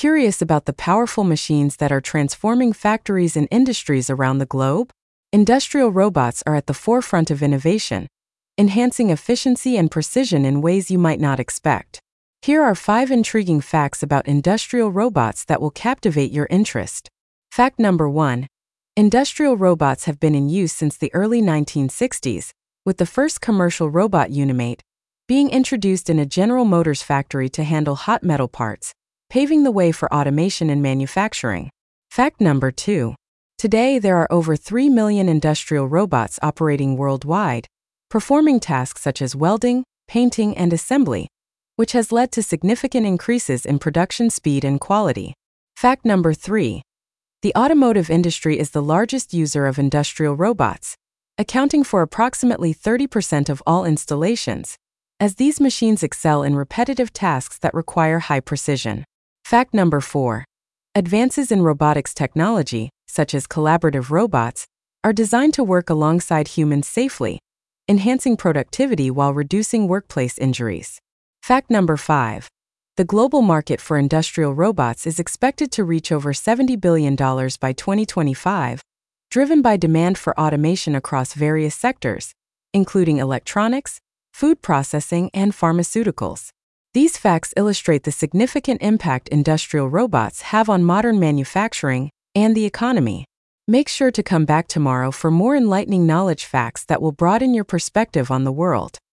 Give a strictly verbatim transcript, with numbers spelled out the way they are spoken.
Curious about the powerful machines that are transforming factories and industries around the globe? Industrial robots are at the forefront of innovation, enhancing efficiency and precision in ways you might not expect. Here are five intriguing facts about industrial robots that will captivate your interest. Fact number one. Industrial robots have been in use since the early nineteen sixties, with the first commercial robot Unimate being introduced in a General Motors factory to handle hot metal parts, paving the way for automation in manufacturing. Fact number two. Today there are over three million industrial robots operating worldwide, performing tasks such as welding, painting, and assembly, which has led to significant increases in production speed and quality. Fact number three. The automotive industry is the largest user of industrial robots, accounting for approximately thirty percent of all installations, as these machines excel in repetitive tasks that require high precision. Fact number four. Advances in robotics technology, such as collaborative robots, are designed to work alongside humans safely, enhancing productivity while reducing workplace injuries. Fact number five. The global market for industrial robots is expected to reach over seventy billion dollars by twenty twenty-five, driven by demand for automation across various sectors, including electronics, food processing, and pharmaceuticals. These facts illustrate the significant impact industrial robots have on modern manufacturing and the economy. Make sure to come back tomorrow for more enlightening knowledge facts that will broaden your perspective on the world.